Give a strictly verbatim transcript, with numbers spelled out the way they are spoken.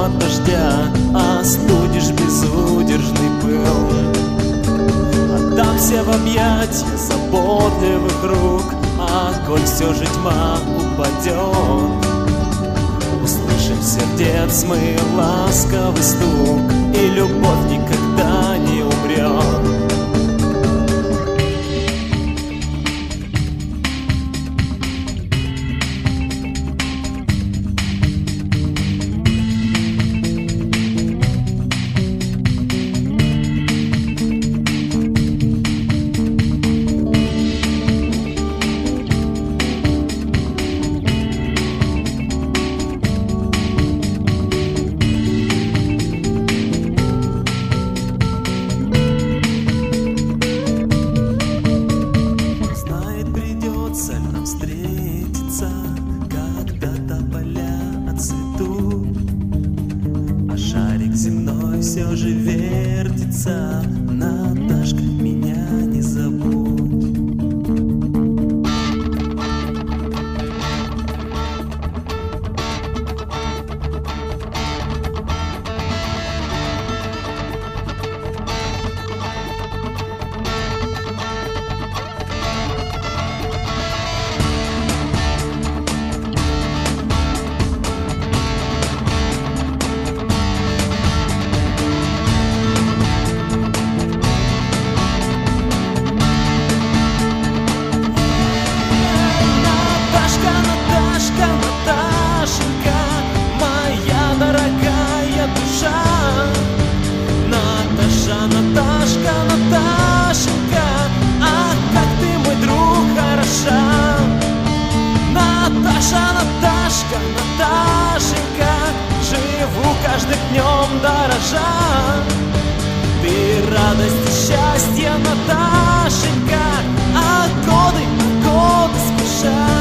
от дождя остудишь безудержный пыл. Отдамся в объятия заботливых рук, а коль все же тьма упадет, услышим сердец мы ласковый стук, и любовь никогда не умрет. Встретиться, когда тополя отцветут, а шарик земной все же вертится. Наташка, меня не забудь. Наташка, Наташенька, ах, как ты, мой друг, хороша. Наташа, Наташка, Наташенька, живу каждым днем дорожа. Ты радость и счастье, Наташенька, а годы, а годы спешат.